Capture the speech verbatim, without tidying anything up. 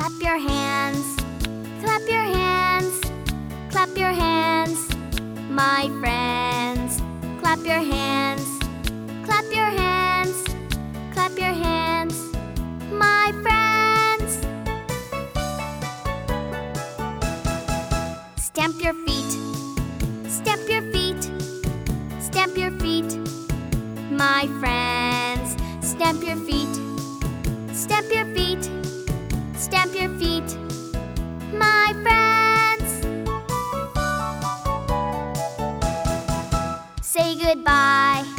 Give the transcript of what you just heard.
Clap your hands, clap your hands, clap your hands, my friends. Clap your hands, clap your hands, clap your hands, my friends. Stamp your feet, stamp your feet, stamp your feet, my friends. Stamp your feet, stamp your feet, stamp your feet, my friends. Say goodbye.